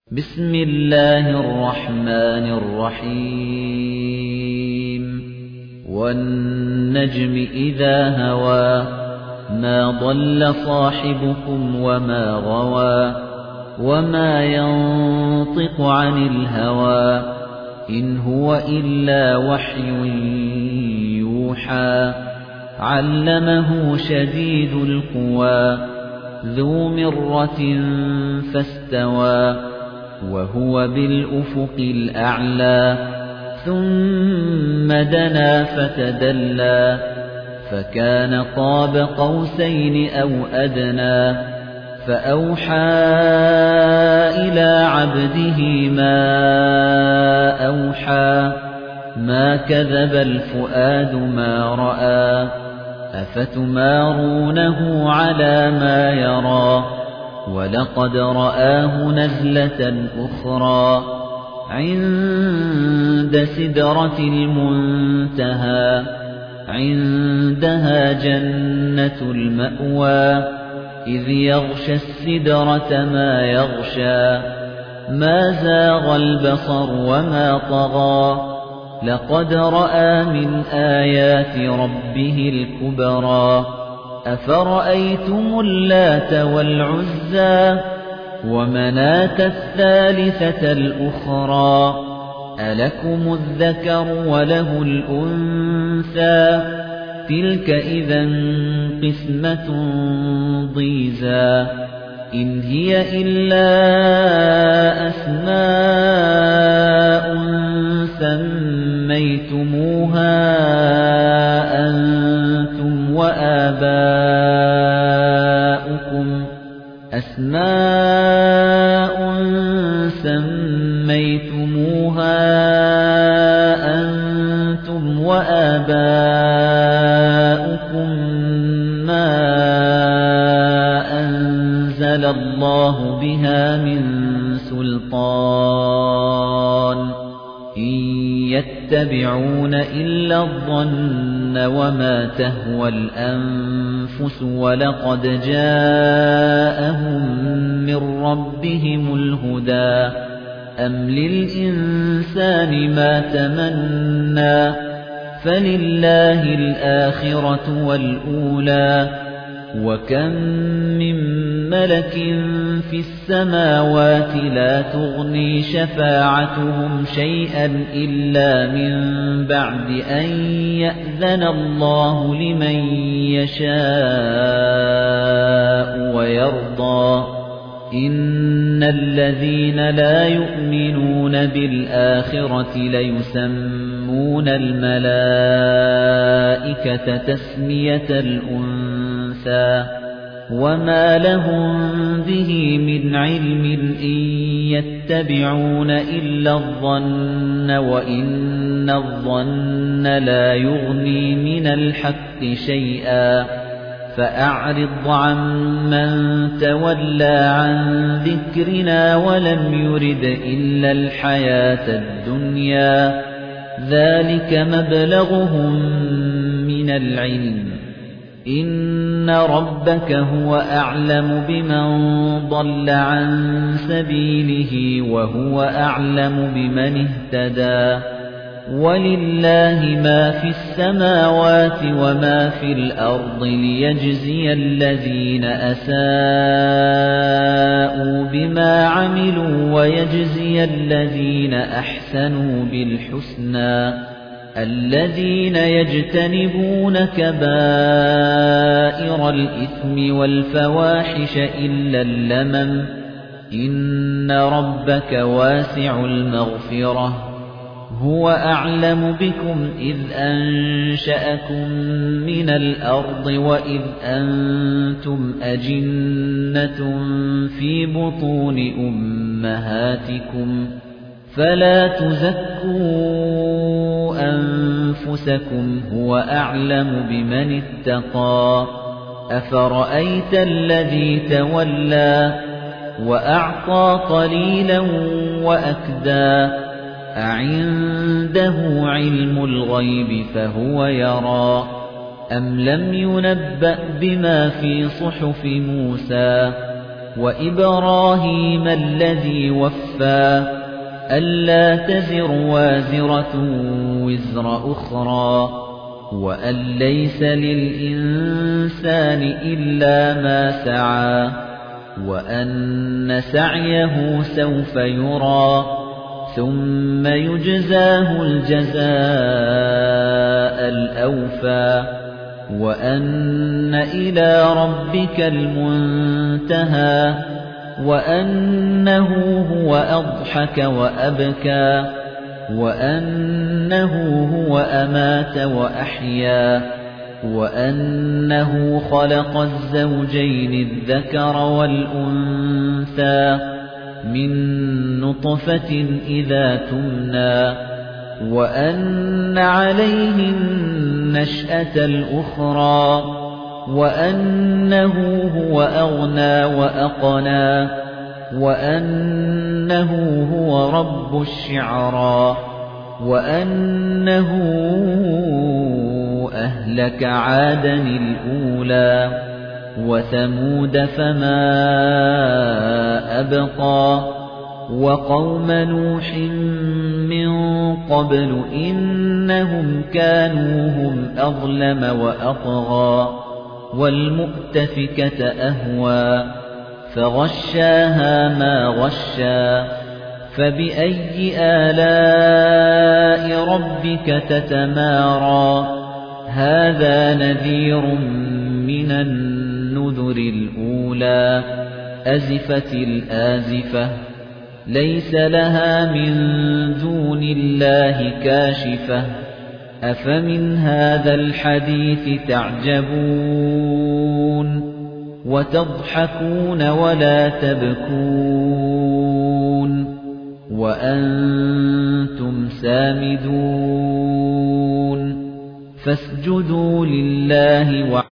بسم الله الرحمن الرحيم والنجم إذا هوى ما ضل صاحبكم وما غوى وما ينطق عن الهوى إن هو إلا وحي يوحى علمه شديد القوى ذو مرة فاستوى وهو بالأفق الأعلى ثم دنا فتدلى فكان قاب قوسين أو أدنى فأوحى إلى عبده ما أوحى ما كذب الفؤاد ما رأى أفتمارونه على ما يرى وَلَقَدْ رَآهُ نَزْلَةً أُخْرَى عِندَ سِدْرَةِ الْمُنتَهَى عِندَهَا جَنَّةُ الْمَأْوَى إِذْ يَغْشَى السِّدْرَةَ مَا يَغْشَى مَا زَاغَ الْبَصَرُ وَمَا طَغَى لَقَدْ رَأَى مِنْ آيَاتِ رَبِّهِ الْكُبْرَى أَفَرَأَيْتُمُ اللَّاتَ وَالْعُزَّى وَمَناةَ الثَّالِثَةَ الْأُخْرَى أَلَكُمُ الذَّكَرُ وَلَهُ الْأُنثَى تِلْكَ إِذًا قِسْمَةٌ ضِيزَى إِنْ هِيَ إِلَّا أَسْمَاءٌ سَمَّيْتُمُوهَا أَنْتُمْ وَآبَاؤُكُمْ مَا أَنزَلَ اللَّهُ بِهَا مِنْ سُلْطَانٍ إِنْ يَتَّبِعُونَ إِلَّا الظَّنَّ وَمَا تَهْوَى الْأَنفُسُ وَلَقَدْ جَاءَهُم مِّن رَّبِّهِمُ الْهُدَىٰ أَمْ لِلْإِنسَانِ مَا تَمَنَّىٰ فَلِلَّهِ الْآخِرَةُ وَالْأُولَىٰ وَكَم مِّن مَّلَكٍ فِي السَّمَاوَاتِ لَا تُغْنِي شَفَاعَتُهُمْ شَيْئًا إِلَّا مِن بَعْدِ أَن يَأْذَنَ اللَّهُ لِمَن يَشَاءُ وَيَرْضَىٰ إِنَّ الَّذِينَ لا يُؤْمِنُونَ بِالْآخِرَةِ لَيُسَمُّونَ الْمَلَائِكَةَ تَسْمِيَةَ الْأُنثَىٰ وَمَا لَهُم بِهِ مِنْ عِلْمٍ إِن يَتَّبِعُونَ إِلَّا الظَّنَّ وَإِنَّ الظَّنَّ لَا يُغْنِي مِنَ الْحَقِّ شَيْئًا فَأَعْرِضْ عَمَّن تَوَلَّىٰ عَن ذِكْرِنَا وَلَمْ يُرِدْ إِلَّا الْحَيَاةَ الدُّنْيَا ذَلِكَ مَبْلَغُهُم مِّنَ الْعِلْمِ إِنَّ رَبَّكَ هُوَ أَعْلَمُ بِمَن ضَلَّ عَن سَبِيلِهِ وَهُوَ أَعْلَمُ بِمَنِ اهْتَدَىٰ وَلِلَّهِ مَا فِي السَّمَاوَاتِ وَمَا فِي الْأَرْضِ لِيَجْزِيَ الَّذِينَ أَسَاءُوا بِمَا عَمِلُوا وَيَجْزِيَ الَّذِينَ أَحْسَنُوا بِالْحُسْنَى الَّذِينَ يَجْتَنِبُونَ كَبَائِرَ الْإِثْمِ وَالْفَوَاحِشَ إِلَّا اللَّمَمَ إِنَّ رَبَّكَ وَاسِعُ الْمَغْفِرَةِ هُوَ أَعْلَمُ بِكُمْ إِذْ أَنشَأَكُم مِّنَ الْأَرْضِ وَإِذْ أَنتُمْ أَجِنَّةٌ في بُطُونِ أُمَّهَاتِكُمْ فَلَا تُزَكُّوا أَنفُسَكُمْ هُوَ أَعْلَمُ بِمَنِ اتَّقَىٰ أَفَرَأَيْتَ الَّذِي تَوَلَّىٰ وَأَعْطَىٰ قَلِيلًا وَأَكْدَىٰ أَعِندَهُ عِلْمُ الْغَيْبِ فَهُوَ يَرَىٰ أَمْ لَمْ يُنَبَّأْ بِمَا فِي صُحُفِ مُوسَىٰ وإبراهيم الذي وفى ألا تزر وازرة وزر أخرى وأن ليس للإنسان إلا ما سعى وأن سعيه سوف يرى ثم يجزاه الجزاء الأوفى وأن إلى ربك المنتهى وأنه هو أضحك وأبكى وأنه هو أمات وأحيا وأنه خلق الزوجين الذكر والأنثى من نطفة إذا تمنى وأن عليه النشأة الأخرى وأنه هو أغنى وأقنى وأنه هو رب الشعرى وأنه أهلك عادا الأولى وثمود فما أبقى وقوم نوح من قبل إنهم كانوا هم أظلم وأطغى والمؤتفكة أهوى فغشاها ما غشى فبأي آلاء ربك تتمارى هذا نذير من النذر الأولى أزفت الآزفة ليس لها من دون الله كاشفة أفمن هذا الحديث تعجبون وتضحكون ولا تبكون وأنتم سامدون فاسجدوا لله